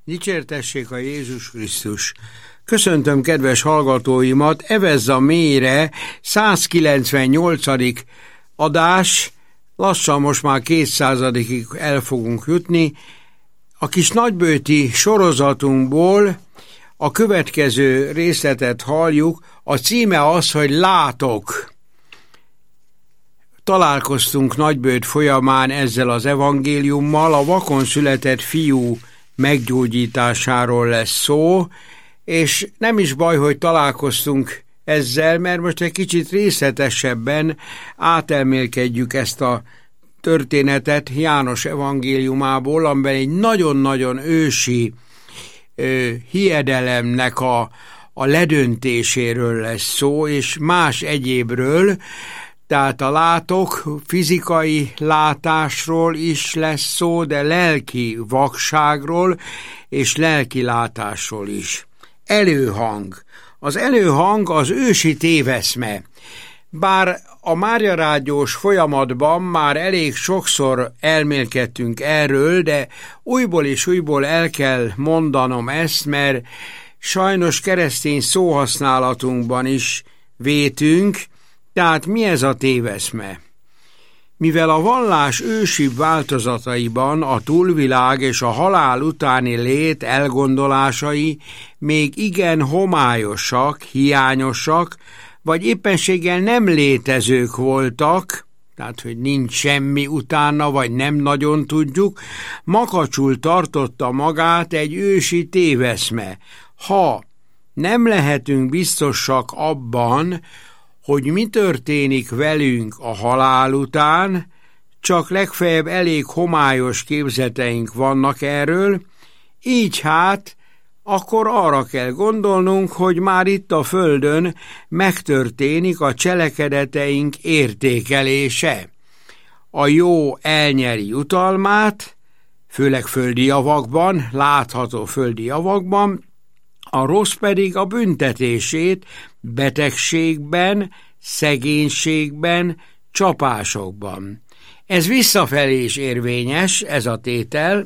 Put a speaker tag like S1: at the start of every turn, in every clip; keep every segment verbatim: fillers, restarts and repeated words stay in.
S1: Dicsértessék a Jézus Krisztus! Köszöntöm kedves hallgatóimat, Evezza mélyre százkilencvennyolcadik adás, lassan most már kétszázadikig el fogunk jutni. A kis nagybőti sorozatunkból a következő részletet halljuk, a címe az, hogy látok. Találkoztunk Nagybőt folyamán ezzel az evangéliummal, a vakon született fiú meggyógyításáról lesz szó, és nem is baj, hogy találkoztunk ezzel, mert most egy kicsit részletesebben átelmélkedjük ezt a történetet János evangéliumából, amiben egy nagyon-nagyon ősi ö, hiedelemnek a, a ledöntéséről lesz szó, és más egyébről. Tehát a látok, fizikai látásról is lesz szó, de lelki vakságról és lelki látásról is. Előhang. Az előhang az ősi téveszme. Bár a Máriarádiós folyamatban már elég sokszor elmélkedtünk erről, de újból és újból el kell mondanom ezt, mert sajnos keresztény szóhasználatunkban is vétünk. Tehát mi ez a téveszme? Mivel a vallás ősi változataiban a túlvilág és a halál utáni lét elgondolásai még igen homályosak, hiányosak, vagy éppenséggel nem létezők voltak, tehát hogy nincs semmi utána, vagy nem nagyon tudjuk, makacsul tartotta magát egy ősi téveszme. Ha nem lehetünk biztosak abban, hogy mi történik velünk a halál után, csak legfeljebb elég homályos képzeteink vannak erről, így hát akkor arra kell gondolnunk, hogy már itt a földön megtörténik a cselekedeteink értékelése. A jó elnyeri jutalmát, főleg földi javakban, látható földi javakban, a rossz pedig a büntetését betegségben, szegénységben, csapásokban. Ez visszafelé is érvényes, ez a tétel,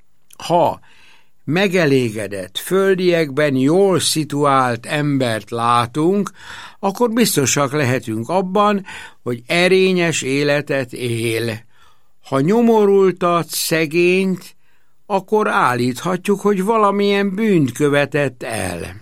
S1: ha megelégedett, földiekben jól szituált embert látunk, akkor biztosak lehetünk abban, hogy erényes életet él. Ha nyomorultat, szegényt, akkor állíthatjuk, hogy valamilyen bűnt követett el.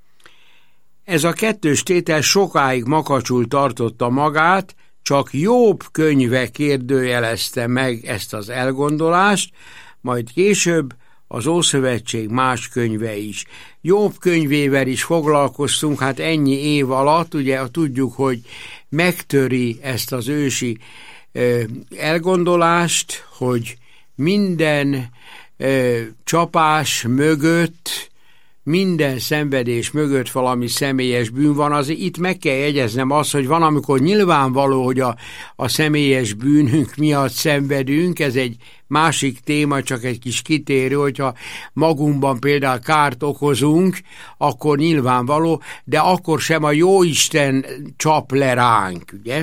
S1: Ez a kettős tétel sokáig makacsul tartotta magát, csak Jobb könyve kérdőjelezte meg ezt az elgondolást, majd később az Ószövetség más könyve is. Jobb könyvével is foglalkoztunk, hát ennyi év alatt, ugye tudjuk, hogy megtöri ezt az ősi ö, elgondolást, hogy minden ö, csapás mögött, minden szenvedés mögött valami személyes bűn van. Azért itt meg kell jegyeznem azt, hogy van, amikor nyilvánvaló, hogy a, a személyes bűnünk miatt szenvedünk, ez egy másik téma, csak egy kis kitérő, hogyha magunkban például kárt okozunk, akkor nyilvánvaló, de akkor sem a Jóisten csap le ránk, ugye?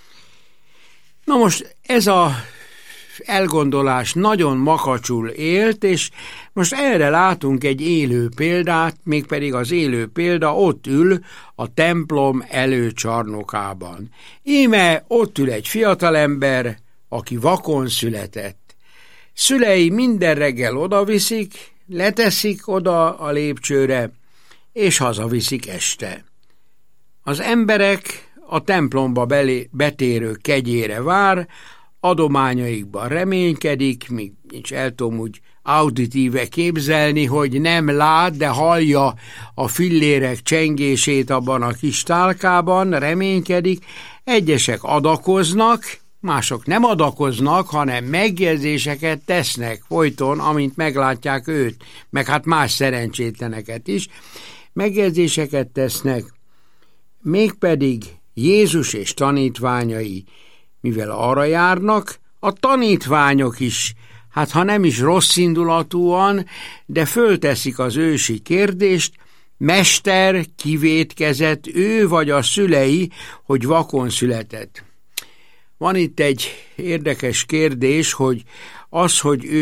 S1: Na most ez a elgondolás nagyon makacsul élt, és most erre látunk egy élő példát, mégpedig az élő példa ott ül a templom előcsarnokában. Íme ott ül egy fiatalember, aki vakon született. Szülei minden reggel odaviszik, leteszik oda a lépcsőre, és hazaviszik este. Az emberek a templomba belé, betérő kegyére vár, adományaikban reménykedik, míg nincs el tudom úgy auditíve képzelni, hogy nem lát, de hallja a fillérek csengését abban a kis tálkában, reménykedik, egyesek adakoznak, mások nem adakoznak, hanem megjegyzéseket tesznek folyton, amint meglátják őt, meg hát más szerencsétleneket is, megjegyzéseket tesznek, mégpedig Jézus és tanítványai, mivel arra járnak, a tanítványok is, hát ha nem is rosszindulatúan, de fölteszik az ősi kérdést, mester, kivétkezett ő vagy a szülei, hogy vakon született. Van itt egy érdekes kérdés, hogy az, hogy ő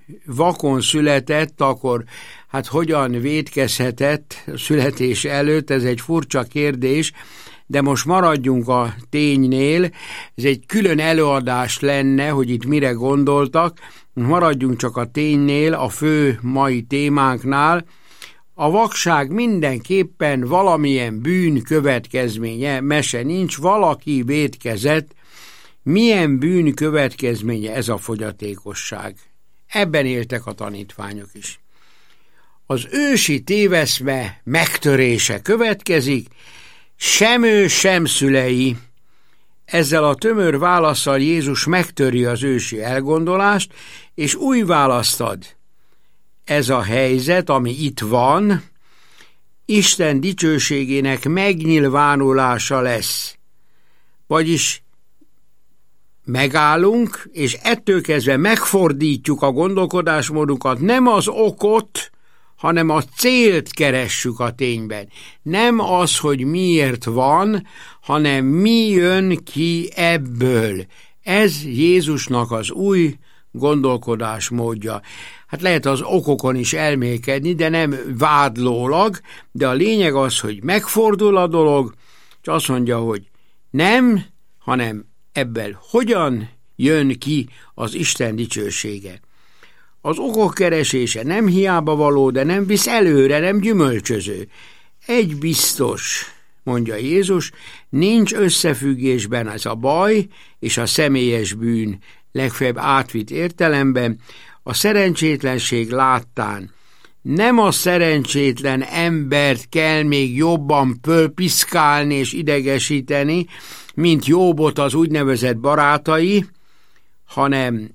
S1: vakon született, akkor hát hogyan vétkezhetett születés előtt, ez egy furcsa kérdés, de most maradjunk a ténynél, ez egy külön előadás lenne, hogy itt mire gondoltak, maradjunk csak a ténynél, a fő mai témánknál. A vakság mindenképpen valamilyen bűn következménye, mese nincs, valaki vétkezett. Milyen bűn következménye ez a fogyatékosság? Ebben éltek a tanítványok is. Az ősi téveszme megtörése következik, sem ő, sem szülei. Ezzel a tömör válasszal Jézus megtöri az ősi elgondolást, és új választ ad. Ez a helyzet, ami itt van, Isten dicsőségének megnyilvánulása lesz. Vagyis megállunk, és ettől kezdve megfordítjuk a gondolkodásmódunkat, nem az okot, hanem a célt keressük a tényben. Nem az, hogy miért van, hanem mi jön ki ebből. Ez Jézusnak az új gondolkodásmódja. Hát lehet az okokon is elmélkedni, de nem vádlólag, de a lényeg az, hogy megfordul a dolog, és azt mondja, hogy nem, hanem ebből hogyan jön ki az Isten dicsősége. Az okok keresése nem hiába való, de nem visz előre, nem gyümölcsöző. Egy biztos, mondja Jézus, nincs összefüggésben ez a baj és a személyes bűn, legfeljebb átvitt értelemben, a szerencsétlenség láttán. Nem a szerencsétlen embert kell még jobban fölpiszkálni és idegesíteni, mint Jóbot az úgynevezett barátai, hanem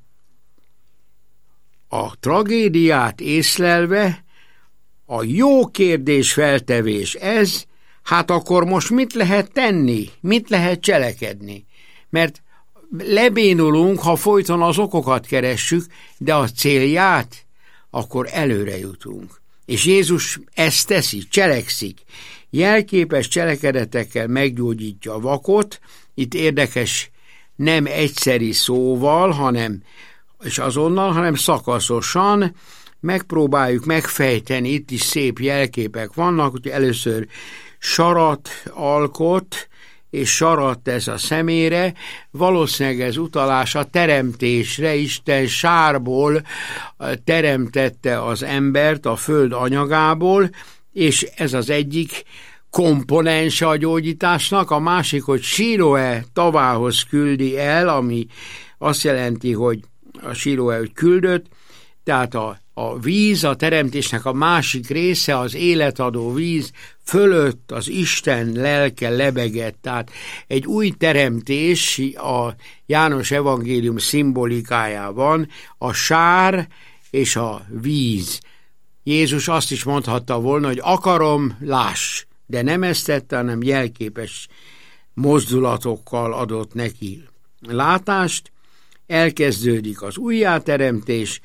S1: a tragédiát észlelve, a jó kérdés feltevés ez, hát akkor most mit lehet tenni, mit lehet cselekedni? Mert lebénulunk, ha folyton az okokat keressük, de a célját, akkor előre jutunk. És Jézus ezt teszi, cselekszik. Jelképes cselekedetekkel meggyógyítja a vakot, itt érdekes, nem egyszeri szóval, hanem és azonnal, hanem szakaszosan megpróbáljuk megfejteni, itt is szép jelképek vannak, hogy először sarat alkot, és sarat tesz a szemére, valószínűleg ez utalás a teremtésre, Isten sárból teremtette az embert a föld anyagából, és ez az egyik komponense a gyógyításnak, a másik, hogy Síloe tavához küldi el, ami azt jelenti, hogy a Síloe, hogy küldött, tehát a, a víz, a teremtésnek a másik része, az életadó víz fölött az Isten lelke lebegett, tehát egy új teremtés a János evangélium szimbolikájában, a sár és a víz. Jézus azt is mondhatta volna, hogy akarom, láss, de nem ezt tette, hanem jelképes mozdulatokkal adott neki látást. Elkezdődik az újjáteremtés,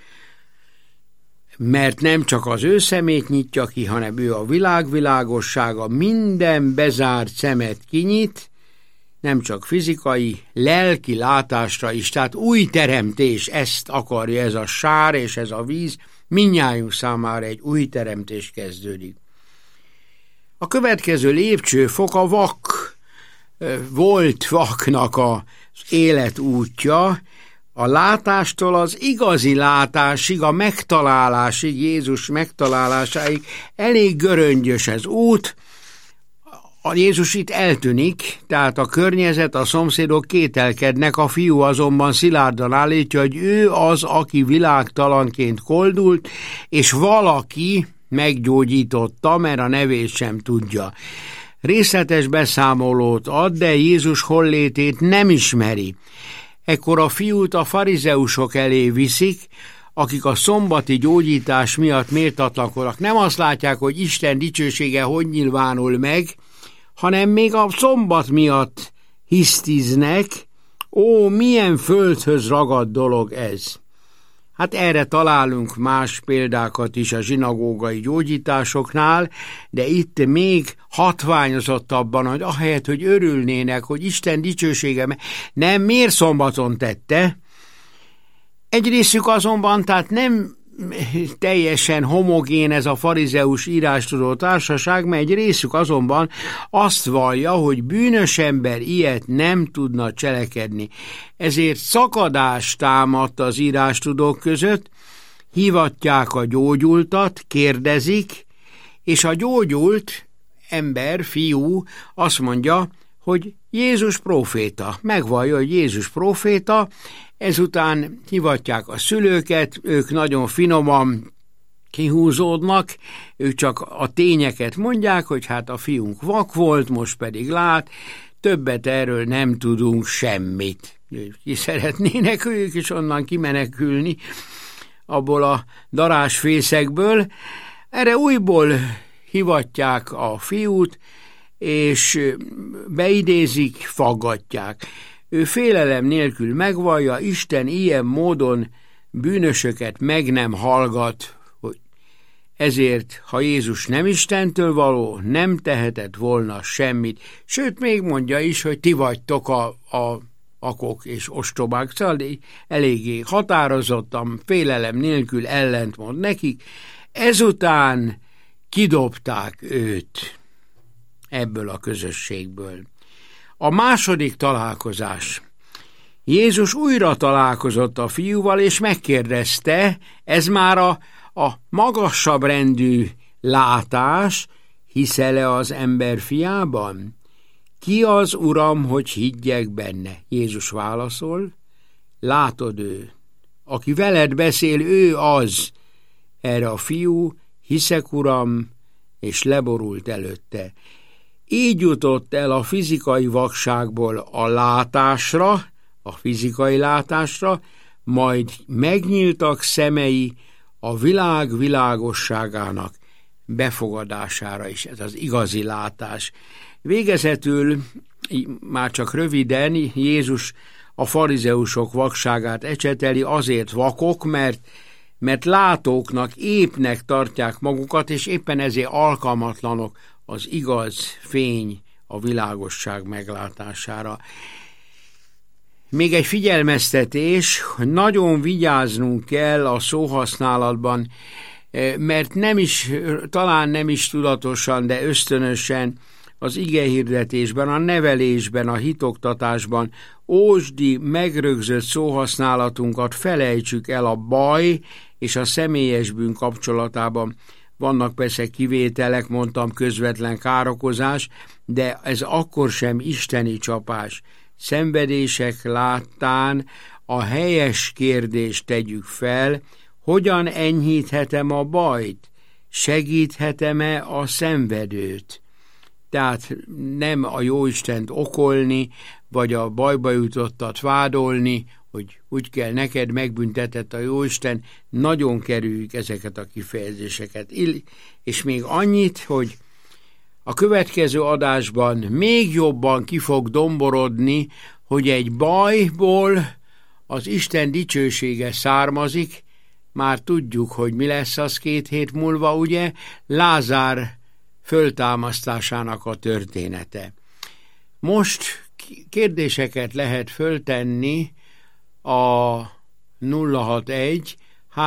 S1: mert nem csak az ő szemét nyitja ki, hanem ő a világ világossága, minden bezárt szemet kinyit, nem csak fizikai, lelki látásra is, tehát új teremtés, ezt akarja ez a sár és ez a víz, mindnyájunk számára egy új teremtés kezdődik. A következő lépcsőfok a vak, volt vaknak az életútja, a látástól az igazi látásig, a megtalálásig, Jézus megtalálásáig elég göröngyös ez út. A Jézus itt eltűnik, tehát a környezet, a szomszédok kételkednek, a fiú azonban szilárdan állítja, hogy ő az, aki világtalanként koldult, és valaki meggyógyította, mert a nevét sem tudja. Részletes beszámolót ad, de Jézus hollétét nem ismeri. Ekkor a fiút a farizeusok elé viszik, akik a szombati gyógyítás miatt méltatlankodnak. Nem azt látják, hogy Isten dicsősége hogy nyilvánul meg, hanem még a szombat miatt hisztiznek. Ó, milyen földhöz ragadt dolog ez! Hát erre találunk más példákat is a zsinagógai gyógyításoknál, de itt még hatványozottabban, hogy ahelyett, hogy örülnének, hogy Isten dicsősége, nem miért szombaton tette, Egy részük azonban, tehát nem teljesen homogén ez a farizeus írástudó társaság, mert egy részük azonban azt vallja, hogy bűnös ember ilyet nem tudna cselekedni. Ezért szakadás támadt az írástudók között, hívatják a gyógyultat, kérdezik, és a gyógyult ember, fiú azt mondja, hogy Jézus próféta. Megvallja, hogy Jézus próféta, ezután hivatják a szülőket, ők nagyon finoman kihúzódnak, ők csak a tényeket mondják, hogy hát a fiunk vak volt, most pedig lát, többet erről nem tudunk semmit. Ki szeretnének ők is onnan kimenekülni abból a darásfészekből. Erre újból hivatják a fiút, és beidézik, faggatják. Ő félelem nélkül megvallja, Isten ilyen módon bűnösöket meg nem hallgat, hogy ezért, ha Jézus nem Istentől való, nem tehetett volna semmit. Sőt, még mondja is, hogy ti vagytok a, a akok és ostobák, szóval eléggé határozottan, félelem nélkül ellentmond nekik. Ezután kidobták őt ebből a közösségből. A második találkozás. Jézus újra találkozott a fiúval, és megkérdezte, ez már a, a magasabb rendű látás, hiszel-e az ember fiában? Ki az, Uram, hogy higgyek benne? Jézus válaszol, látod ő. Aki veled beszél, ő az. Erre a fiú, hiszek, Uram, és leborult előtte. Így jutott el a fizikai vakságból a látásra, a fizikai látásra, majd megnyíltak szemei a világ világosságának befogadására is. Ez az igazi látás. Végezetül, már csak röviden, Jézus a farizeusok vakságát ecseteli, azért vakok, mert, mert látóknak, épnek tartják magukat, és éppen ezért alkalmatlanok az igaz fény a világosság meglátására. Még egy figyelmeztetés, hogy nagyon vigyáznunk kell a szóhasználatban, mert nem is, talán nem is tudatosan, de ösztönösen az igehirdetésben, a nevelésben, a hitoktatásban ósdi, megrögzött szóhasználatunkat felejtsük el a baj és a személyes bűn kapcsolatában. Vannak persze kivételek, mondtam, közvetlen károkozás, de ez akkor sem isteni csapás. Szenvedések láttán a helyes kérdést tegyük fel, hogyan enyhíthetem a bajt, segíthetem-e a szenvedőt. Tehát nem a Jóistent okolni, vagy a bajba jutottat vádolni, hogy úgy kell neked, megbüntetett a Jóisten, nagyon kerüljük ezeket a kifejezéseket. És még annyit, hogy a következő adásban még jobban ki fog domborodni, hogy egy bajból az Isten dicsősége származik, már tudjuk, hogy mi lesz az két hét múlva, ugye, Lázár föltámasztásának a története. Most kérdéseket lehet föltenni a nulla hatvanegy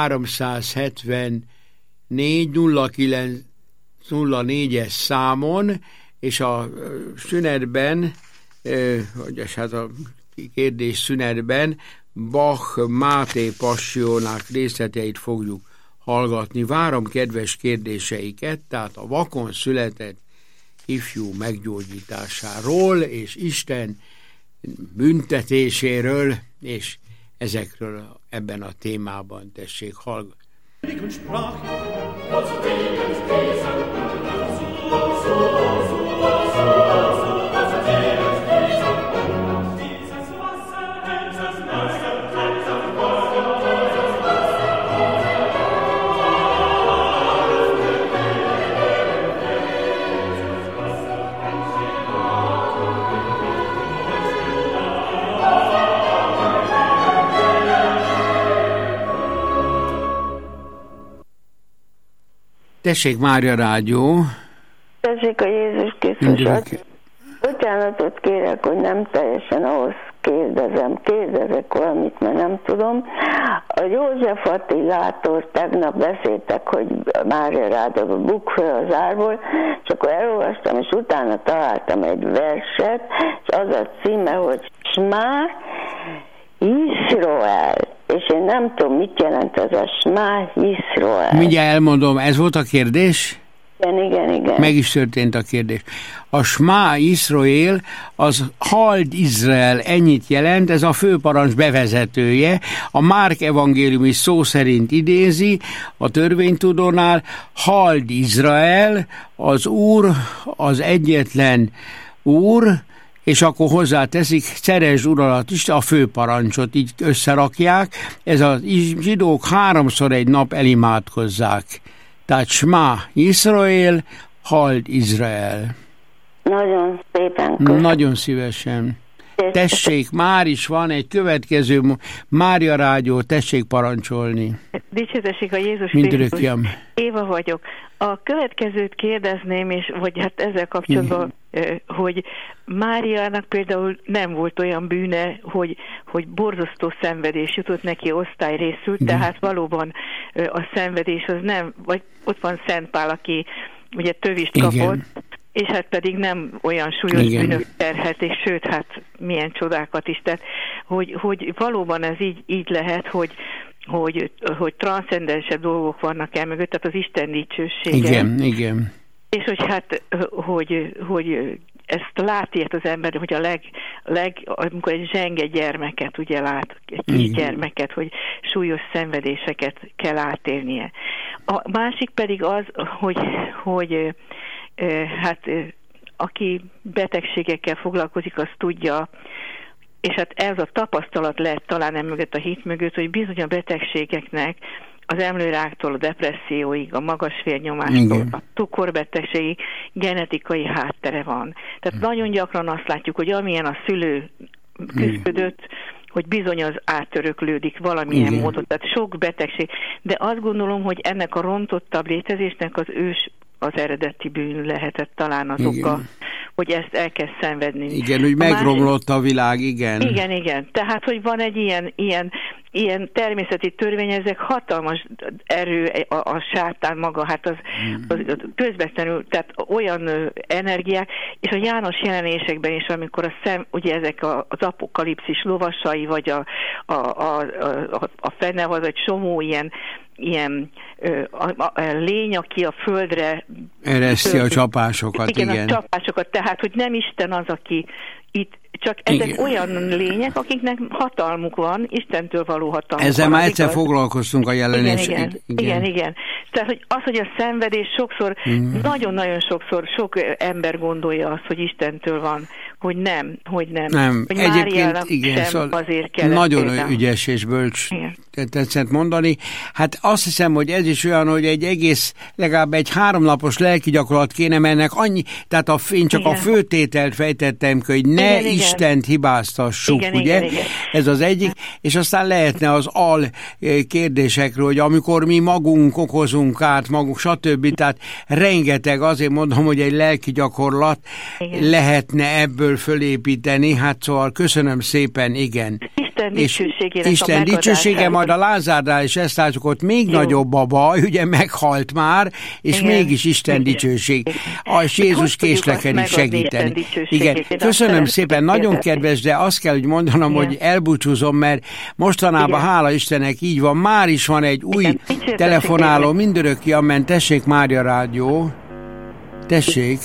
S1: háromszázhetvennégy nulla kilenc nulla négyes számon, és a szünetben, vagy hát a kérdés szünetben Bach Máté Passionák részleteit fogjuk hallgatni. Várom kedves kérdéseiket, tehát a vakon született ifjú meggyógyításáról, és Isten büntetéséről, és ezekről ebben a témában tessék hallgatni. Tessék, Mária Rádió.
S2: Tessék a Jézus Krisztusat. Bocsánatot kérek, hogy nem teljesen ahhoz kérdezem, kérdezek valamit, mert nem tudom. A József Attilától tegnap beszéltek, hogy Mária rád a buk föl az árból, és akkor elolvastam, és utána találtam egy verset, és az a címe, hogy Smá Yisroel. És én nem tudom, mit jelent az a Smá Yisroel.
S1: Mindjárt elmondom, ez volt a kérdés?
S2: Igen, igen, igen.
S1: Meg is történt a kérdés. A Smá Yisroel az Halld Izrael, ennyit jelent, ez a főparancs bevezetője. A Márk evangélium is szó szerint idézi a törvénytudónál, Halld Izrael, az Úr, az egyetlen Úr, és akkor hozzáteszik, szeresd uradat is, a főparancsot így összerakják, ez a zsidók háromszor egy nap elimádkozzák. Tehát Smá Yisroel, Halld Izrael.
S2: Nagyon szépen köszönöm.
S1: Nagyon szívesen. Tessék, már is van egy következő Mária Rádió, tessék parancsolni.
S3: Dicsőtessék a Jézus
S1: Krisztus.
S3: Éva vagyok. A következőt kérdezném, és vagy hát ezzel kapcsolatban, Igen. hogy Máriának például nem volt olyan bűne, hogy, hogy borzasztó szenvedés jutott neki osztályrészül, tehát valóban a szenvedés az nem, vagy ott van Szent Pál, aki ugye tövist kapott, Igen. és hát pedig nem olyan súlyos Igen. bűnök terhelték, sőt, hát milyen csodákat is tett, hogy, hogy valóban ez így, így lehet, hogy hogy, hogy transzcendensebb dolgok vannak el mögött, tehát az Isten dicsősége.
S1: Igen, igen.
S3: És hogy hát, hogy, hogy ezt látja az ember, hogy a leg, leg amikor egy zsenge gyermeket ugye lát, egy kis gyermeket, hogy súlyos szenvedéseket kell átélnie. A másik pedig az, hogy, hogy hát aki betegségekkel foglalkozik, az tudja, és hát ez a tapasztalat lehet talán emögött a hit mögött, hogy bizony a betegségeknek az emlőráktól a depresszióig, a magas vérnyomástól, Igen. a cukorbetegségig genetikai háttere van. Tehát Igen. nagyon gyakran azt látjuk, hogy amilyen a szülő küzdött, hogy bizony az átöröklődik valamilyen Igen. módon. Tehát sok betegség. De azt gondolom, hogy ennek a rontottabb létezésnek az ős az eredeti bűn lehetett talán az igen. oka, hogy ezt el kell szenvedni.
S1: Igen, hogy megromlott a világ, igen.
S3: Igen, igen. Tehát, hogy van egy ilyen, ilyen, ilyen természeti törvény, ezek hatalmas erő, a, a sátán maga, hát az, az közvetlenül, tehát olyan energiák, és a János jelenésekben is, amikor a szem, ugye ezek a, az apokalipszis lovasai, vagy a, a, a, a, a fene, az egy csomó ilyen ilyen a, a, a lény, aki a földre
S1: ereszti a csapásokat, igen.
S3: Igen, a csapásokat, tehát, hogy nem Isten az, aki itt, csak ezek igen. olyan lények, akiknek hatalmuk van, Istentől való hatalmuk
S1: Ezzel
S3: van.
S1: már egyszer foglalkoztunk a jelenés.
S3: Igen, igen, igen. igen, igen. Tehát, hogy az, hogy a szenvedés sokszor, mm. nagyon-nagyon sokszor sok ember gondolja azt, hogy Istentől van, hogy nem, hogy nem.
S1: Nem,
S3: hogy
S1: egyébként igen,
S3: szóval azért kellett
S1: nagyon
S3: például. Ügyes
S1: és bölcs tetszett mondani. Hát azt hiszem, hogy ez is olyan, hogy egy egész, legalább egy háromnapos lelki gyakorlat kéne mennek, annyi, tehát a, én csak igen. a főtételt fejtettem, hogy ne igen, Istent igen. hibáztassuk, igen, ugye? Igen, igen. Ez az egyik, és aztán lehetne az al kérdésekről, hogy amikor mi magunk okozunk át, magunk, stb. Tehát rengeteg, azért mondom, hogy egy lelki gyakorlat igen. lehetne ebből fölépíteni, hát szóval köszönöm szépen, igen.
S3: Isten dicsőségére.
S1: Isten dicsősége, majd a Lázárnál is ezt látjuk, ott még Jó. nagyobb a baj, ugye meghalt már, és igen. mégis Isten dicsőség. És Jézus késlekedik segíteni. Igen. Köszönöm szépen, nagyon kedves, de azt kell, hogy mondanom, igen. hogy elbúcsúzom, mert mostanában, igen. hála Istennek, így van, már is van egy új igen. telefonáló, mindörökké, amen, tessék, Mária Rádió. Tessék.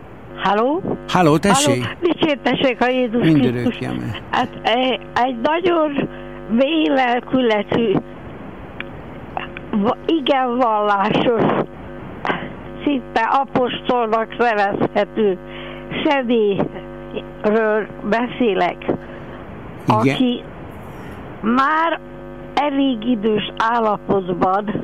S4: Halló?
S1: Halló, tessék.
S4: Halló, dicsértessék a Jézus Krisztus. Hát egy nagyon mély lelkületű, igen vallásos, szinte apostolnak nevezhető személyről beszélek, igen. aki már elég idős állapotban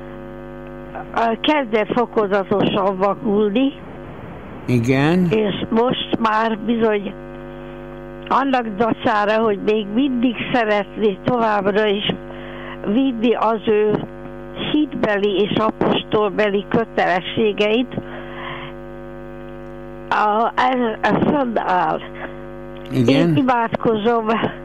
S4: kezdett fokozatosan vakulni,
S1: igen.
S4: És most már bizony annak dacára, hogy még mindig szeretné továbbra is vinni az ő hitbeli és apostolbeli kötelességeit, a, ez, ez fönnáll.
S1: Igen?
S4: Én imádkozom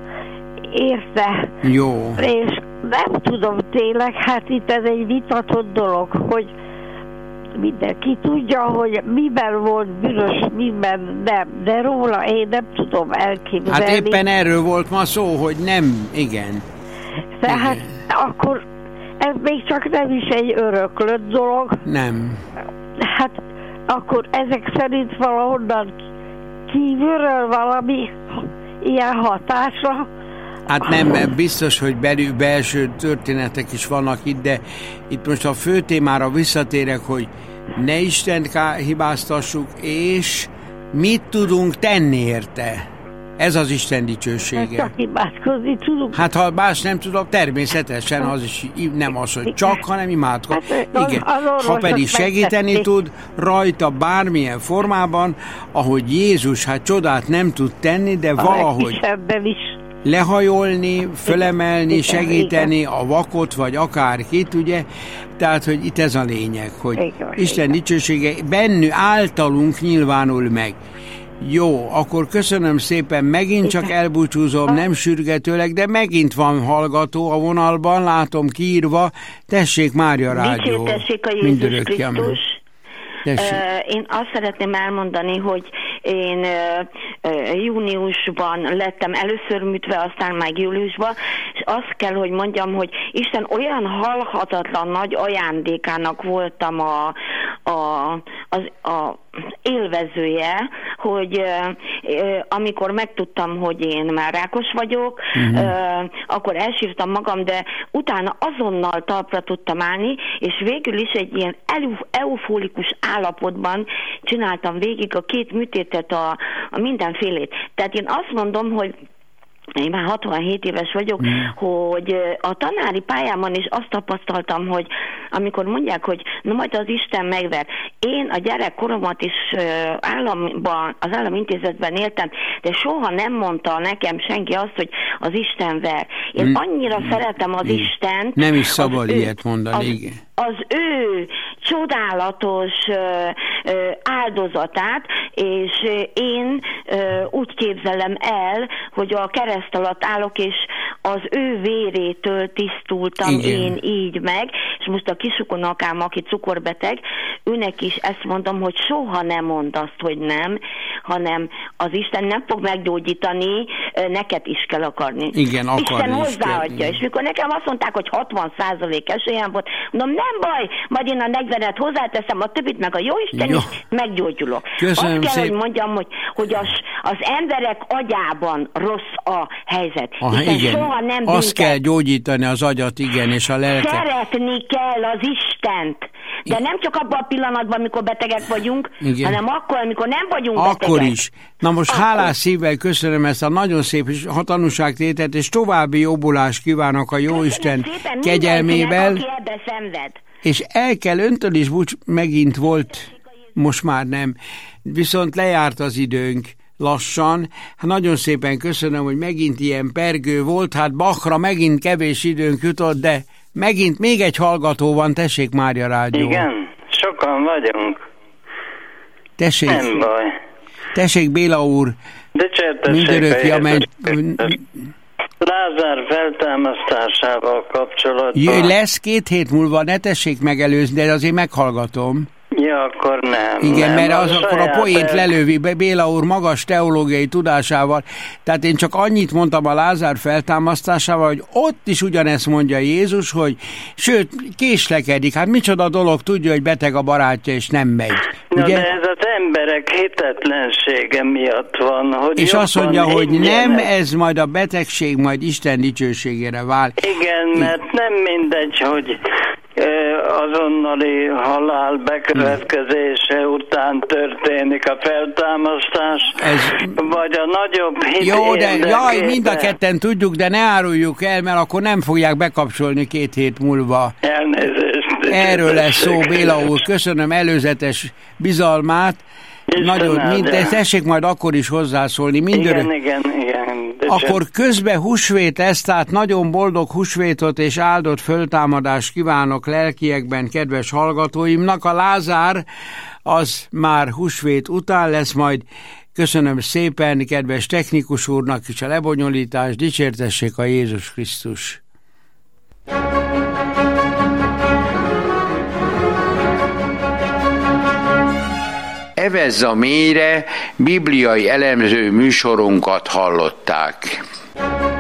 S4: érte.
S1: Jó.
S4: És nem tudom tényleg, hát itt ez egy vitatott dolog, hogy mindenki tudja, hogy miben volt bűnös, miben nem, de róla én nem tudom elképzelni.
S1: Hát éppen erről volt ma szó, hogy nem, igen.
S4: Tehát
S1: igen.
S4: akkor ez még csak nem is egy öröklött dolog.
S1: Nem.
S4: Hát akkor ezek szerint valahonnan kívülről valami ilyen hatásra.
S1: Hát nem, biztos, hogy belül, belső történetek is vannak itt, de itt most a fő témára visszatérek, hogy ne Istent hibáztassuk, és mit tudunk tenni érte. Ez az Isten dicsősége.
S4: Csak imádkozni tudunk.
S1: Hát ha más nem tudok, természetesen az is nem az, hogy csak, hanem imádkozni. Hát, igen. Ha pedig segíteni tud rajta bármilyen formában, ahogy Jézus hát csodát nem tud tenni, de valahogy lehajolni, fölemelni, segíteni a vakot, vagy akárkit, ugye? Tehát, hogy itt ez a lényeg, hogy Isten dicsősége bennünk általunk nyilvánul meg. Jó, akkor köszönöm szépen, megint csak elbúcsúzom, nem sürgetőleg, de megint van hallgató a vonalban, látom kiírva. Tessék, Mária Rádió.
S5: Dicsértessék a Jézus Krisztus.
S1: Tessék.
S5: Én azt szeretném elmondani, hogy én júniusban lettem először műtve, aztán meg júliusban, és azt kell, hogy mondjam, hogy Isten olyan halhatatlan nagy ajándékának voltam a, a, az, a élvezője, hogy uh, amikor megtudtam, hogy én már rákos vagyok, uh-huh. uh, akkor elsírtam magam, de utána azonnal talpra tudtam állni, és végül is egy ilyen eufórikus állapotban csináltam végig a két műtétet, a, a mindenfélét. Tehát én azt mondom, hogy én már hatvanhét éves vagyok, mm. hogy a tanári pályámon is azt tapasztaltam, hogy amikor mondják, hogy na majd az Isten megver. Én a gyerekkoromat is államban, az államintézetben éltem, de soha nem mondta nekem senki azt, hogy az Isten ver. Én mm. annyira mm. szeretem az mm. Istent.
S1: Nem is szabad ilyet mondani, igen.
S5: Az ő csodálatos ö, ö, áldozatát, és én ö, úgy képzelem el, hogy a kereszt alatt állok, és az ő vérétől tisztultam igen. én így meg, és most a kisukonakám, aki cukorbeteg, őnek is ezt mondom, hogy soha nem mond azt, hogy nem, hanem az Isten nem fog meggyógyítani, neked is kell akarni.
S1: Igen, akarni
S5: Isten hozzáadja,
S1: kell.
S5: És mikor nekem azt mondták, hogy hatvan százalék esélyem volt, mondom, nem baj, majd én a negyvenet hozzáteszem, a többit meg a Jóisten
S1: Jó.
S5: is meggyógyulok.
S1: Köszönöm
S5: azt kell,
S1: szépen.
S5: hogy mondjam, hogy, hogy az, az emberek agyában rossz a helyzet.
S1: Aha, igen.
S5: Soha nem
S1: azt kell gyógyítani az agyat, igen, és a lelket.
S5: Szeretni kell az Istent. De nem csak abban a pillanatban, amikor betegek vagyunk, igen. hanem akkor, amikor nem vagyunk
S1: akkor
S5: betegek.
S1: Akkor is. Na most akkor. Hálás szívvel köszönöm ezt a nagyon szép tanúságtételt, és további jobbulást kívánok a Jóisten kegyelmével.
S5: Aki ebbe szenved.
S1: És el kell öntől is, búcs, megint volt, most már nem, viszont lejárt az időnk lassan. Hát nagyon szépen köszönöm, hogy megint ilyen pergő volt, hát Bachra megint kevés időnk jutott, de megint még egy hallgató van, tessék, Mária Rádió.
S6: Igen, sokan vagyunk.
S1: Tessék.
S6: Nem baj.
S1: Tessék, Béla úr. Mindörökja ment.
S6: Lázár feltámasztásával kapcsolatban.
S1: Jöjj, lesz két hét múlva, ne tessék megelőzni, de azért meghallgatom.
S6: Ja, akkor nem.
S1: Igen,
S6: nem,
S1: mert az akkor a poént
S6: el...
S1: lelövi Béla úr magas teológiai tudásával. Tehát én csak annyit mondtam a Lázár feltámasztásával, hogy ott is ugyanezt mondja Jézus, hogy sőt, késlekedik. Hát micsoda dolog, tudja, hogy beteg a barátja, és nem megy.
S6: Na,
S1: ugye?
S6: de ez az emberek hitetlensége miatt van, hogy
S1: és azt mondja, hogy
S6: higgyenek.
S1: Nem, ez majd a betegség majd Isten dicsőségére válik.
S6: Igen, mert nem mindegy, hogy azonnali halál bekövetkezése hmm. után történik a feltámasztás, ez... vagy a nagyobb hit
S1: Jó, de
S6: érdekében.
S1: jaj, mind a ketten tudjuk, de ne áruljuk el, mert akkor nem fogják bekapcsolni két hét múlva.
S6: Elnézést.
S1: Erről lesz szó, Béla úr. Köszönöm előzetes bizalmát.
S6: Isten
S1: Nagyon, mind, de tessék majd akkor is hozzászólni. Mindörök.
S6: Igen, igen, igen.
S1: Akkor közben húsvét lesz, tehát nagyon boldog húsvétot és áldott föltámadást kívánok lelkiekben, kedves hallgatóimnak. A Lázár az már húsvét után lesz, majd Köszönöm szépen kedves technikus úrnak is a lebonyolítást, dicsértessék a Jézus Krisztus. Evezz a mélyre bibliai elemző műsorunkat hallották.